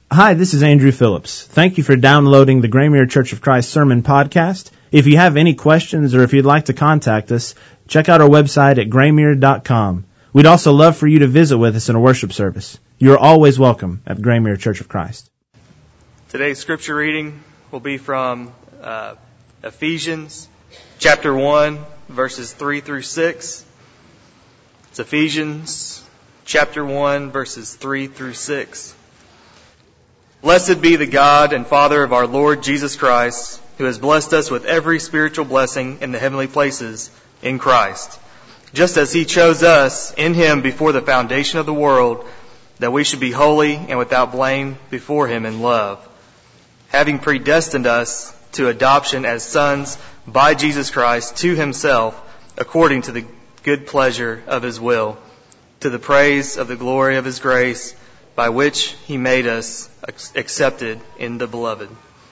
Hi, this is Andrew Phillips. Thank you for downloading the Graymere Church of Christ Sermon Podcast. If you have any questions or if you'd like to contact us, check out our website at graymere.com. We'd also love for you to visit with us in a worship service. You are always welcome at Graymere Church of Christ. Today's scripture reading will be from Ephesians chapter 1, verses 3 through 6. It's Ephesians chapter 1, verses 3 through 6. Blessed be the God and Father of our Lord Jesus Christ, who has blessed us with every spiritual blessing in the heavenly places in Christ, just as He chose us in Him before the foundation of the world, that we should be holy and without blame before Him in love, having predestined us to adoption as sons by Jesus Christ to Himself, according to the good pleasure of His will, to the praise of the glory of His grace, by which He made us accepted in the Beloved.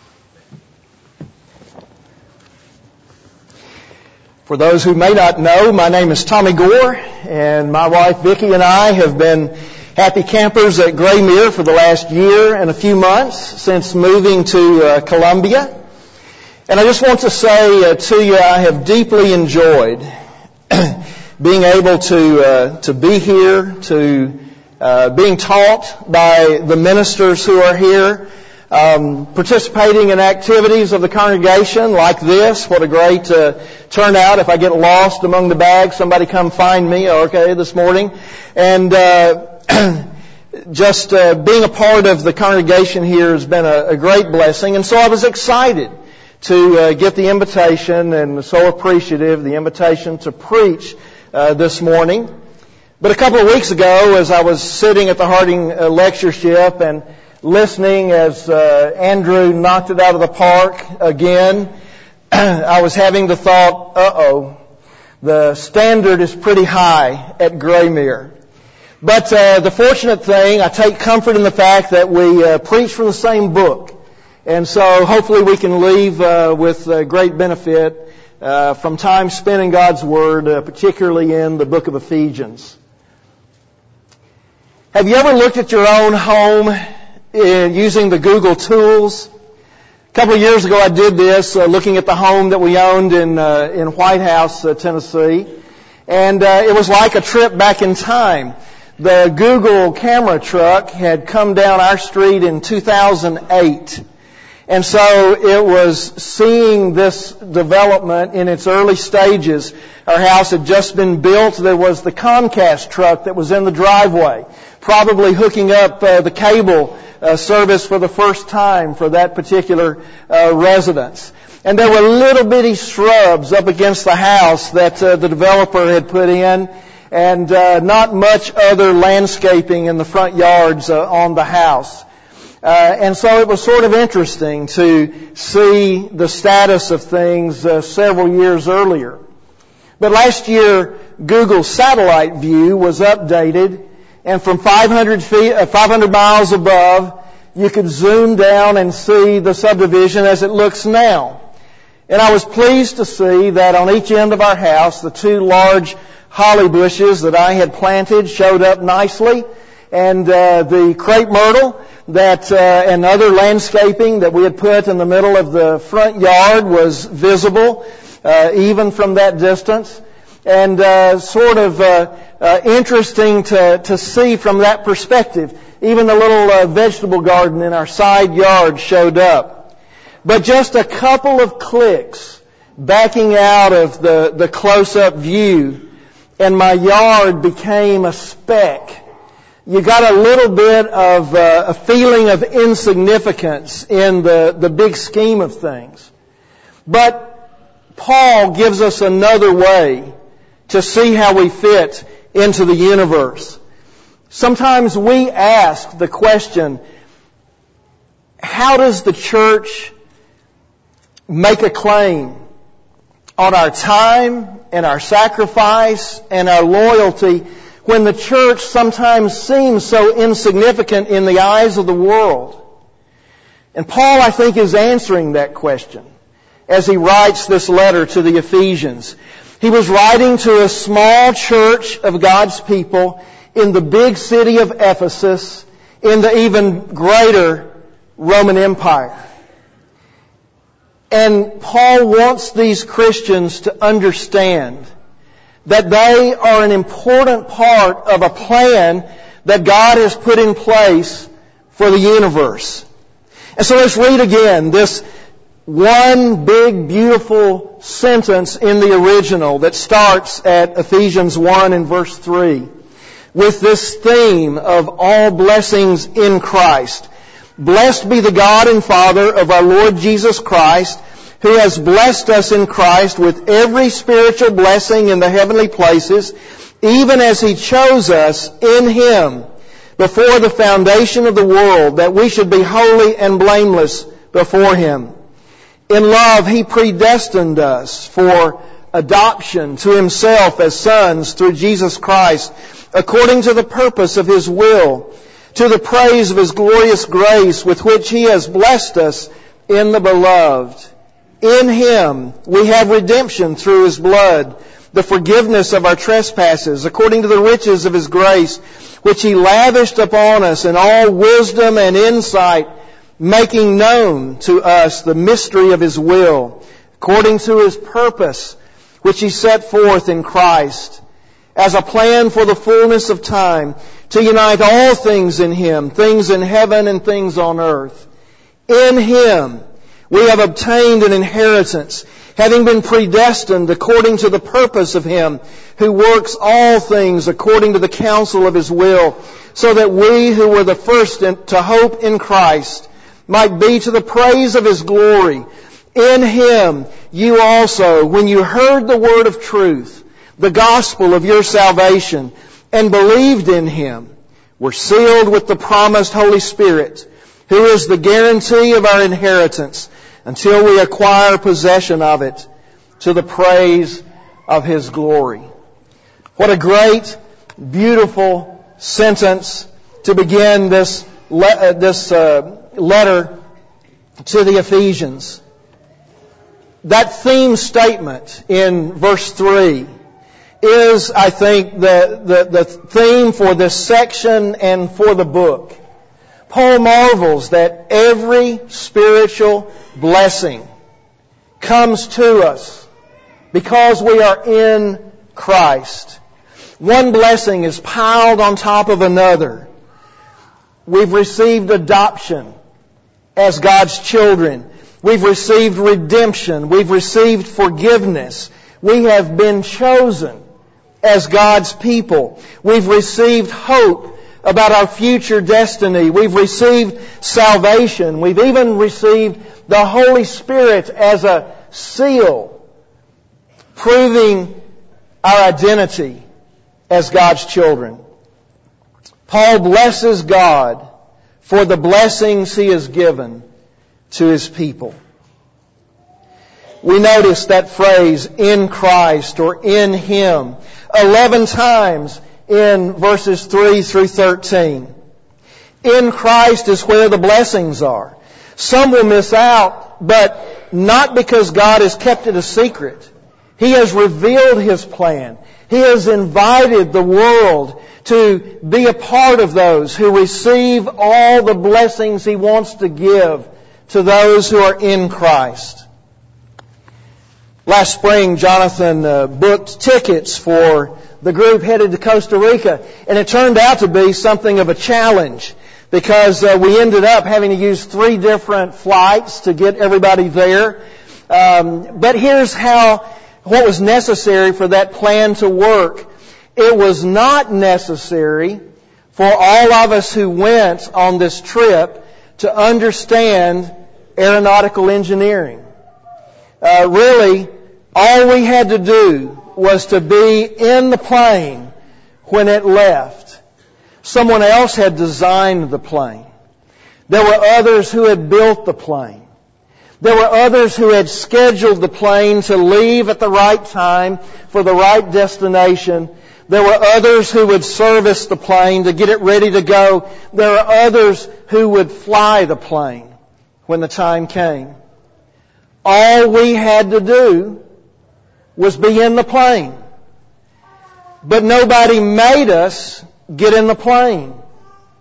For those who may not know, my name is Tommy Gore, and my wife Vicki and I have been happy campers at Graymere for the last year and a few months since moving to Columbia. And I just want to say to you, I have deeply enjoyed being able to be here, to being taught by the ministers who are here, participating in activities of the congregation like this. What a great turnout. If I get lost among the bags, somebody come find me, okay, this morning. And just being a part of the congregation here has been a great blessing. And so I was excited to get the invitation, and so appreciative, the invitation to preach this morning. But a couple of weeks ago, as I was sitting at the Harding lectureship and listening as Andrew knocked it out of the park again, I was having the thought, the standard is pretty high at Graymere. But the fortunate thing, I take comfort in the fact that we preach from the same book. And so hopefully we can leave with great benefit from time spent in God's Word, particularly in the book of Ephesians. Have you ever looked at your own home using the Google tools? A couple of years ago I did this, looking at the home that we owned in White House, Tennessee. And it was like a trip back in time. The Google camera truck had come down our street in 2008. And so it was seeing this development in its early stages. Our house had just been built. There was the Comcast truck that was in the driveway, probably hooking up the cable service for the first time for that particular residence. And there were little bitty shrubs up against the house that the developer had put in, and not much other landscaping in the front yards on the house. And so it was sort of interesting to see the status of things several years earlier. But last year, Google's satellite view was updated, and from 500 miles above, you could zoom down and see the subdivision as it looks now. And I was pleased to see that on each end of our house, the two large holly bushes that I had planted showed up nicely, and the crepe myrtle and other landscaping that we had put in the middle of the front yard was visible, even from that distance. And sort of interesting to see from that perspective. Even the little vegetable garden in our side yard showed up. But just a couple of clicks backing out of the close-up view, and my yard became a speck. You got a little bit of a feeling of insignificance in the big scheme of things. But Paul gives us another way to see how we fit into the universe. Sometimes we ask the question, how does the church make a claim on our time and our sacrifice and our loyalty when the church sometimes seems so insignificant in the eyes of the world? And Paul, I think, is answering that question as he writes this letter to the Ephesians. He was writing to a small church of God's people in the big city of Ephesus in the even greater Roman Empire. And Paul wants these Christians to understand that they are an important part of a plan that God has put in place for the universe. And so let's read again this one big, beautiful sentence in the original that starts at Ephesians 1 and verse 3 with this theme of all blessings in Christ. Blessed be the God and Father of our Lord Jesus Christ, who has blessed us in Christ with every spiritual blessing in the heavenly places, even as He chose us in Him before the foundation of the world, that we should be holy and blameless before Him. In love, He predestined us for adoption to Himself as sons through Jesus Christ, according to the purpose of His will, to the praise of His glorious grace with which He has blessed us in the Beloved. In Him we have redemption through His blood, the forgiveness of our trespasses, according to the riches of His grace, which He lavished upon us in all wisdom and insight, making known to us the mystery of His will, according to His purpose, which He set forth in Christ, as a plan for the fullness of time, to unite all things in Him, things in heaven and things on earth. In Him we have obtained an inheritance, having been predestined according to the purpose of Him who works all things according to the counsel of His will, so that we who were the first to hope in Christ might be to the praise of His glory. In Him you also, when you heard the word of truth, the gospel of your salvation, and believed in Him, were sealed with the promised Holy Spirit, who is the guarantee of our inheritance, until we acquire possession of it, to the praise of His glory. What a great, beautiful sentence to begin this letter to the Ephesians. That theme statement in verse 3 is, I think, the theme for this section and for the book. Paul marvels that every spiritual blessing comes to us because we are in Christ. One blessing is piled on top of another. We've received adoption as God's children. We've received redemption. We've received forgiveness. We have been chosen as God's people. We've received hope about our future destiny. We've received salvation. We've even received the Holy Spirit as a seal, proving our identity as God's children. Paul blesses God for the blessings He has given to His people. We notice that phrase, in Christ or in Him, 11 times in verses 3 through 13. In Christ is where the blessings are. Some will miss out, but not because God has kept it a secret. He has revealed His plan. He has invited the world to be a part of those who receive all the blessings He wants to give to those who are in Christ. Last spring, Jonathan booked tickets for the group headed to Costa Rica, and it turned out to be something of a challenge because we ended up having to use 3 different flights to get everybody there. But here's what was necessary for that plan to work. It was not necessary for all of us who went on this trip to understand aeronautical engineering. Really, all we had to do was to be in the plane when it left. Someone else had designed the plane. There were others who had built the plane. There were others who had scheduled the plane to leave at the right time for the right destination. There were others who would service the plane to get it ready to go. There were others who would fly the plane when the time came. All we had to do was be in the plane. But nobody made us get in the plane.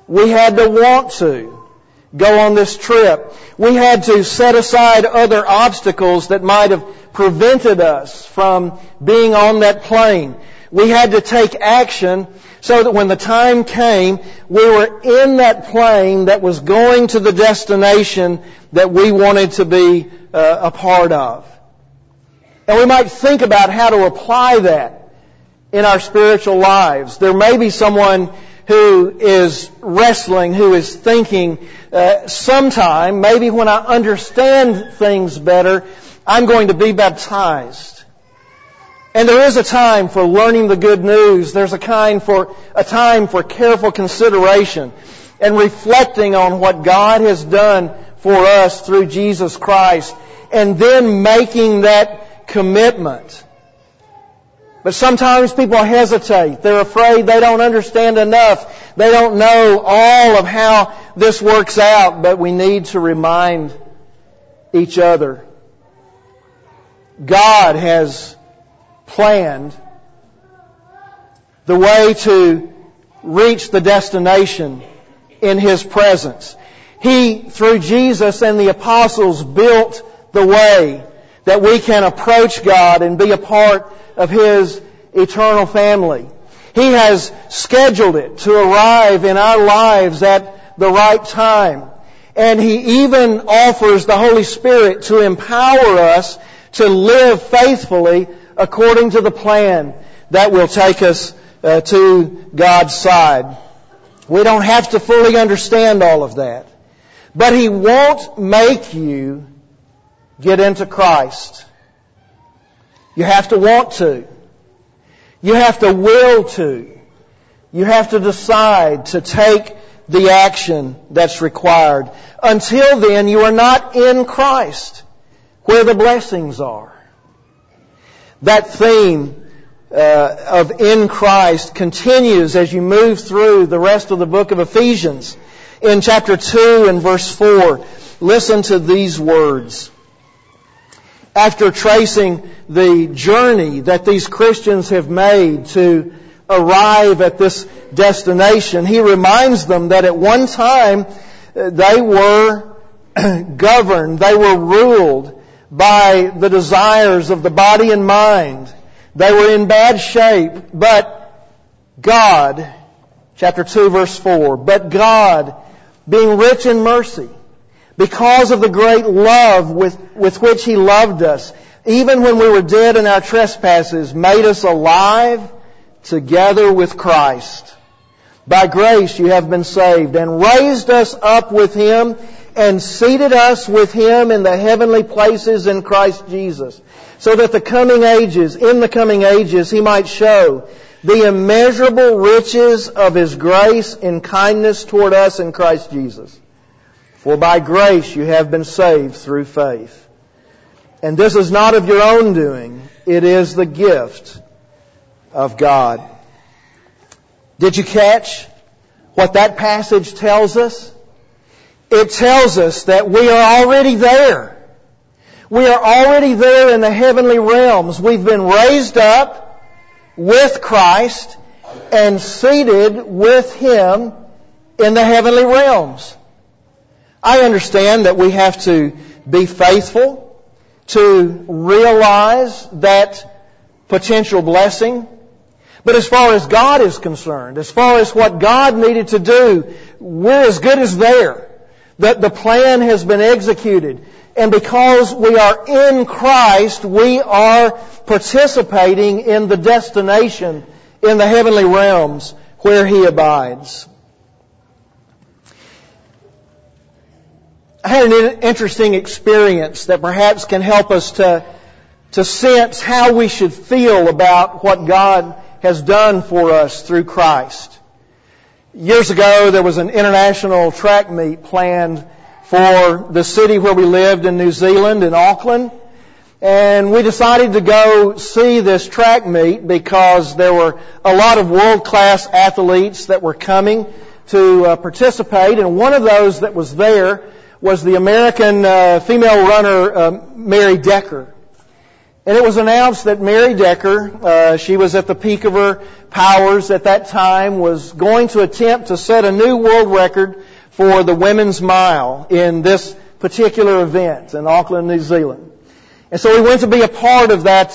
We had to want to go on this trip. We had to set aside other obstacles that might have prevented us from being on that plane. We had to take action so that when the time came, we were in that plane that was going to the destination that we wanted to be a part of. And we might think about how to apply that in our spiritual lives. There may be someone who is wrestling, who is thinking, sometime, maybe when I understand things better, I'm going to be baptized. And there is a time for learning the good news. There's a time for careful consideration and reflecting on what God has done for us through Jesus Christ, and then making that commitment. But sometimes people hesitate. They're afraid they don't understand enough. They don't know all of how this works out. But we need to remind each other. God has planned the way to reach the destination in His presence. He, through Jesus and the apostles, built the way that we can approach God and be a part of His eternal family. He has scheduled it to arrive in our lives at the right time. And He even offers the Holy Spirit to empower us to live faithfully according to the plan that will take us to God's side. We don't have to fully understand all of that. But He won't make you get into Christ. You have to want to. You have to will to. You have to decide to take the action that's required. Until then, you are not in Christ, where the blessings are. That theme of in Christ continues as you move through the rest of the book of Ephesians. In chapter 2 and verse 4, listen to these words. After tracing the journey that these Christians have made to arrive at this destination, he reminds them that at one time they were governed, they were ruled by the desires of the body and mind. They were in bad shape, but God, chapter 2 verse 4, but God, being rich in mercy, because of the great love with which He loved us, even when we were dead in our trespasses, made us alive together with Christ. By grace you have been saved, and raised us up with Him, and seated us with Him in the heavenly places in Christ Jesus, so that in the coming ages, He might show the immeasurable riches of His grace and kindness toward us in Christ Jesus. For by grace you have been saved through faith. And this is not of your own doing. It is the gift of God. Did you catch what that passage tells us? It tells us that we are already there. We are already there in the heavenly realms. We've been raised up with Christ and seated with Him in the heavenly realms. I understand that we have to be faithful to realize that potential blessing. But as far as God is concerned, as far as what God needed to do, we're as good as there. The plan has been executed. And because we are in Christ, we are participating in the destination in the heavenly realms where He abides. I had an interesting experience that perhaps can help us to sense how we should feel about what God has done for us through Christ. Years ago, there was an international track meet planned for the city where we lived in New Zealand, in Auckland. And we decided to go see this track meet because there were a lot of world-class athletes that were coming to participate. And one of those that was there was the American female runner, Mary Decker. And it was announced that Mary Decker, she was at the peak of her powers at that time, was going to attempt to set a new world record for the women's mile in this particular event in Auckland, New Zealand. And so we went to be a part of that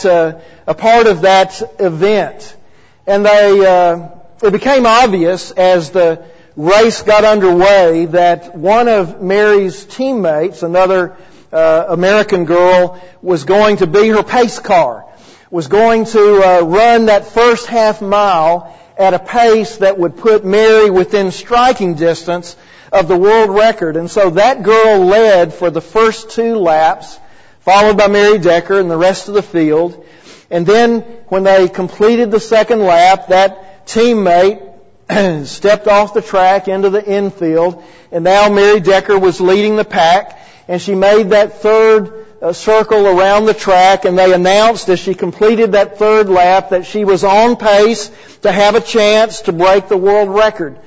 event. And it became obvious as the race got underway that one of Mary's teammates, another American girl, was going to be her pace car, was going to run that first half mile at a pace that would put Mary within striking distance of the world record. And so that girl led for the first 2 laps, followed by Mary Decker and the rest of the field. And then when they completed the second lap, that teammate stepped off the track into the infield, and now Mary Decker was leading the pack, and she made that third circle around the track, and they announced as she completed that third lap that she was on pace to have a chance to break the world record.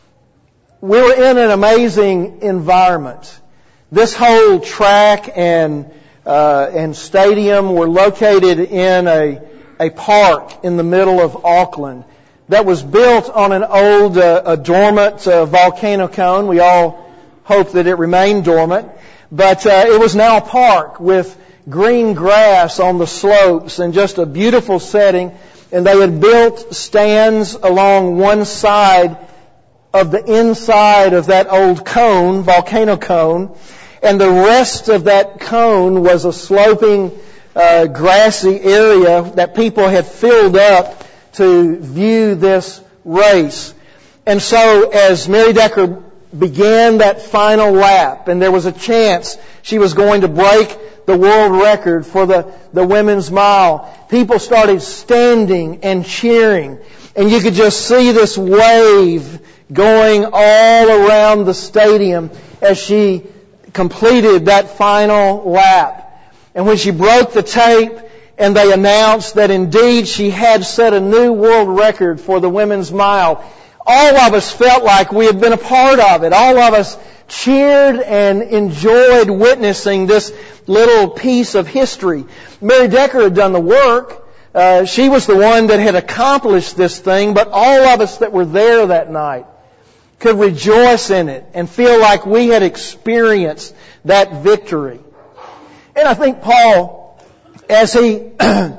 We were in an amazing environment. This whole track and stadium were located in a park in the middle of Auckland that was built on an old dormant volcano cone. We all hope that it remained dormant. But it was now a park with green grass on the slopes and just a beautiful setting. And they had built stands along one side of the inside of that old cone, volcano cone. And the rest of that cone was a sloping, grassy area that people had filled up to view this race. And so as Mary Decker began that final lap, and there was a chance she was going to break the world record for the women's mile, people started standing and cheering. And you could just see this wave going all around the stadium as she completed that final lap. And when she broke the tape and they announced that indeed she had set a new world record for the women's mile, all of us felt like we had been a part of it. All of us cheered and enjoyed witnessing this little piece of history. Mary Decker had done the work. She was the one that had accomplished this thing, but all of us that were there that night could rejoice in it and feel like we had experienced that victory. And I think Paul, as he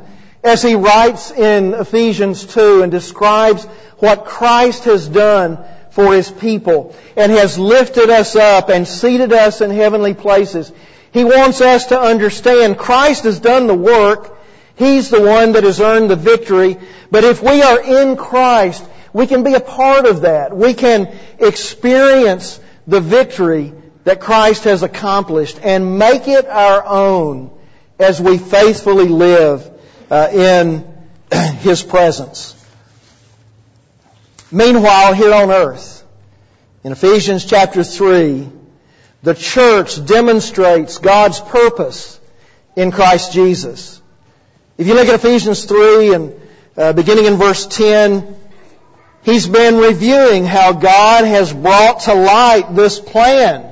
writes in Ephesians 2 and describes what Christ has done for His people and has lifted us up and seated us in heavenly places, he wants us to understand Christ has done the work. He's the one that has earned the victory. But if we are in Christ, we can be a part of that. We can experience the victory that Christ has accomplished and make it our own as we faithfully live in His presence. Meanwhile, here on earth, in Ephesians chapter 3, the church demonstrates God's purpose in Christ Jesus. If you look at Ephesians 3 and beginning in verse 10, he's been reviewing how God has brought to light this plan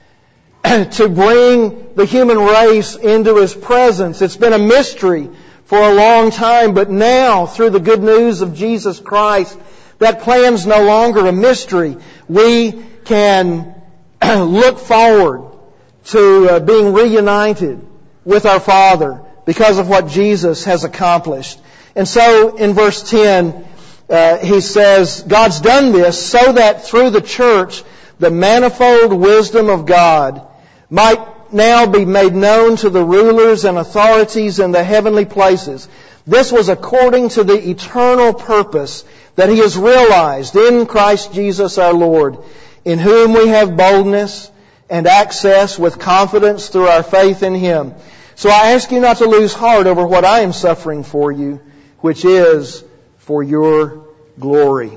to bring the human race into His presence. It's been a mystery for a long time, but now, through the good news of Jesus Christ, that plan's no longer a mystery. We can look forward to being reunited with our Father because of what Jesus has accomplished. And so, in verse 10, he says, God's done this so that through the church, the manifold wisdom of God might now be made known to the rulers and authorities in the heavenly places. This was according to the eternal purpose that He has realized in Christ Jesus our Lord, in whom we have boldness and access with confidence through our faith in Him. So I ask you not to lose heart over what I am suffering for you, which is for your glory.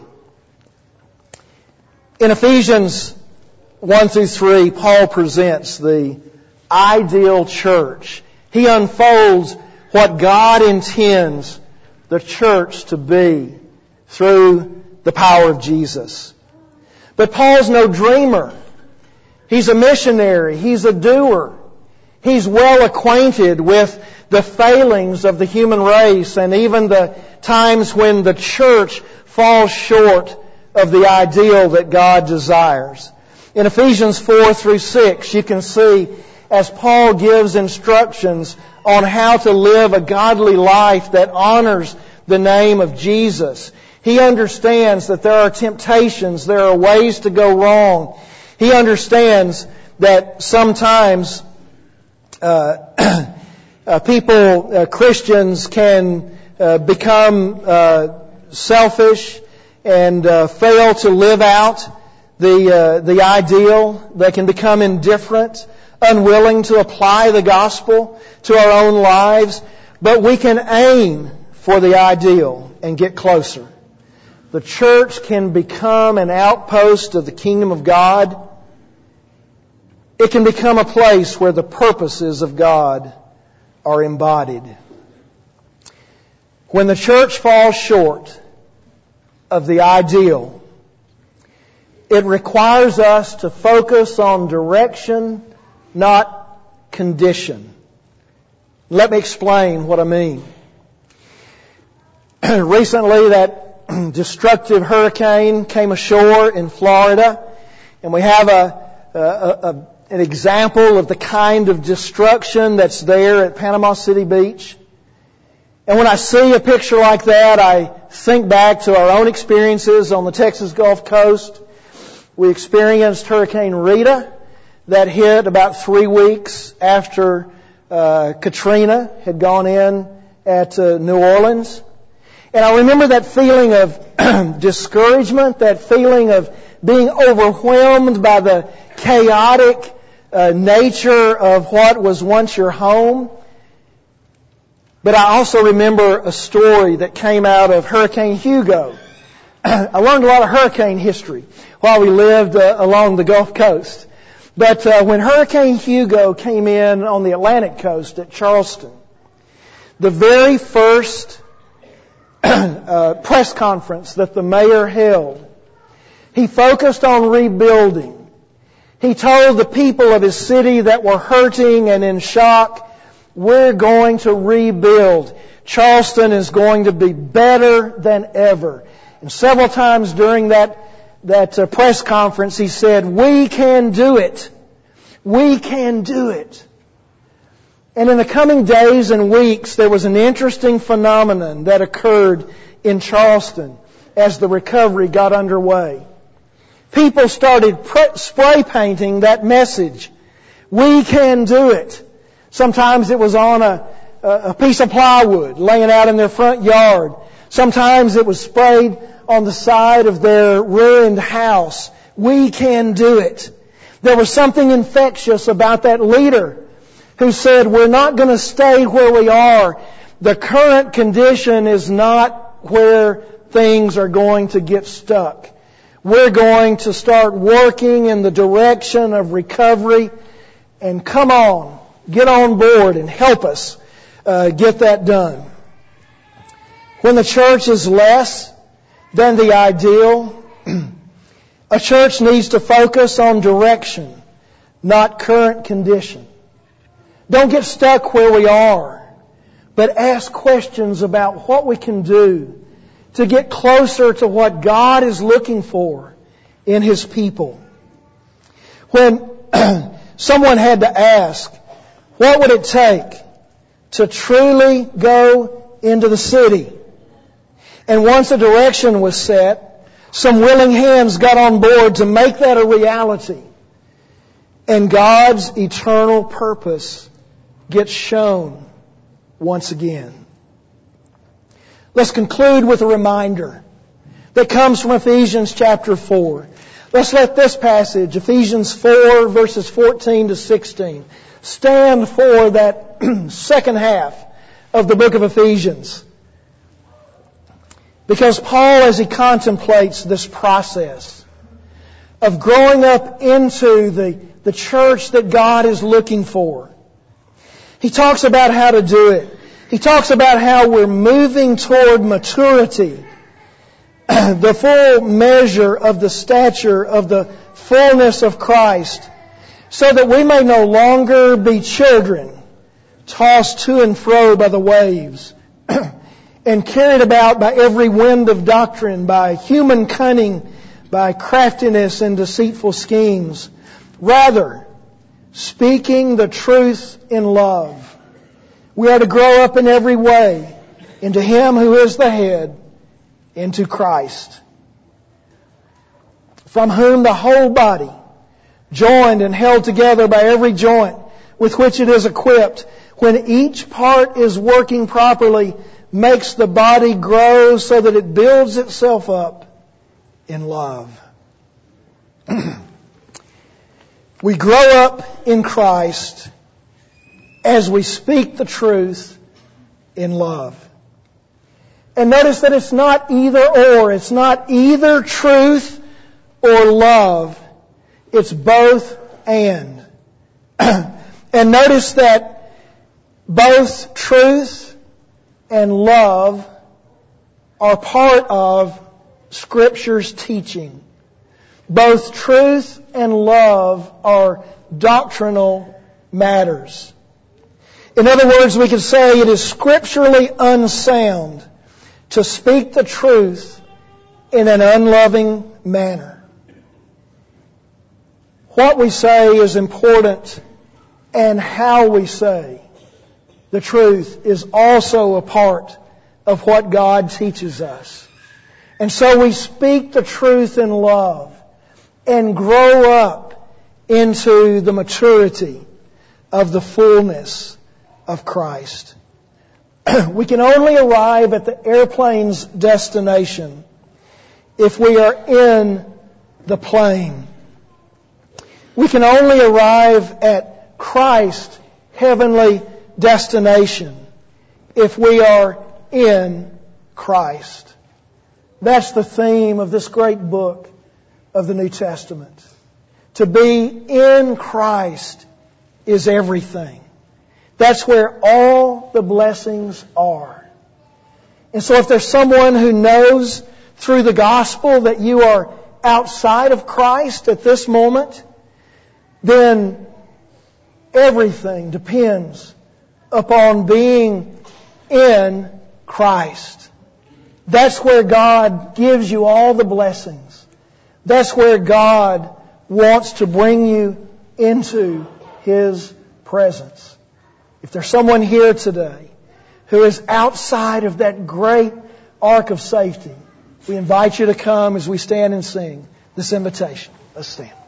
In Ephesians 1 through 3, Paul presents the ideal church. He unfolds what God intends the church to be through the power of Jesus. But Paul's no dreamer. He's a missionary. He's a doer. He's well acquainted with the failings of the human race and even the times when the church falls short of the ideal that God desires. In Ephesians 4 through 6, you can see as Paul gives instructions on how to live a godly life that honors the name of Jesus. He understands that there are temptations, there are ways to go wrong. He understands that sometimes Christians can become selfish and fail to live out the ideal. They can become indifferent, unwilling to apply the gospel to our own lives. But we can aim for the ideal and get closer. The church can become an outpost of the kingdom of God. It can become a place where the purposes of God are embodied. When the church falls short of the ideal, it requires us to focus on direction, not condition. Let me explain what I mean. Recently, that destructive hurricane came ashore in Florida, and we have an example of the kind of destruction that's there at Panama City Beach. And when I see a picture like that, I think back to our own experiences on the Texas Gulf Coast. We experienced Hurricane Rita that hit about 3 weeks after Katrina had gone in at New Orleans. And I remember that feeling of discouragement, that feeling of being overwhelmed by the chaotic nature of what was once your home. But I also remember a story that came out of Hurricane Hugo. I learned a lot of hurricane history while we lived along the Gulf Coast. But when Hurricane Hugo came in on the Atlantic coast at Charleston, the very first press conference that the mayor held, he focused on rebuilding. He told the people of his city that were hurting and in shock, we're going to rebuild. Charleston is going to be better than ever. And several times during that press conference, he said, we can do it. We can do it. And in the coming days and weeks, there was an interesting phenomenon that occurred in Charleston as the recovery got underway. People started spray painting that message. We can do it. Sometimes it was on a piece of plywood laying out in their front yard. Sometimes it was sprayed on the side of their ruined house. We can do it. There was something infectious about that leader who said, we're not going to stay where we are. The current condition is not where things are going to get stuck. We're going to start working in the direction of recovery. And come on, get on board and help us get that done. When the church is less than the ideal, a church needs to focus on direction, not current condition. Don't get stuck where we are, but ask questions about what we can do to get closer to what God is looking for in His people. When someone had to ask, what would it take to truly go into the city? And once a direction was set, some willing hands got on board to make that a reality. And God's eternal purpose gets shown once again. Let's conclude with a reminder that comes from Ephesians chapter 4. Let's let this passage, Ephesians 4 verses 14 to 16, stand for that second half of the book of Ephesians. Because Paul, as he contemplates this process of growing up into the church that God is looking for, he talks about how to do it. He talks about how we're moving toward maturity, the full measure of the stature of the fullness of Christ. so that we may no longer be children, tossed to and fro by the waves, and carried about by every wind of doctrine, by human cunning, by craftiness and deceitful schemes. Rather, speaking the truth in love, we are to grow up in every way into Him who is the head, into Christ, from whom the whole body, joined and held together by every joint with which it is equipped, when each part is working properly, makes the body grow so that it builds itself up in love. We grow up in Christ as we speak the truth in love. And notice that it's not either or. It's not either truth or love. It's both and. And notice that both truth and love are part of Scripture's teaching. Both truth and love are doctrinal matters. In other words, we could say it is scripturally unsound to speak the truth in an unloving manner. What we say is important, and how we say the truth is also a part of what God teaches us. And so we speak the truth in love and grow up into the maturity of the fullness of Christ. We can only arrive at the airplane's destination if we are in the plane. We can only arrive at Christ's heavenly destination if we are in Christ. That's the theme of this great book of the New Testament. To be in Christ is everything. That's where all the blessings are. And so if there's someone who knows through the gospel that you are outside of Christ at this moment, then everything depends upon being in Christ. That's where God gives you all the blessings. That's where God wants to bring you into His presence. If there's someone here today who is outside of that great ark of safety, we invite you to come as we stand and sing this invitation. Let's stand.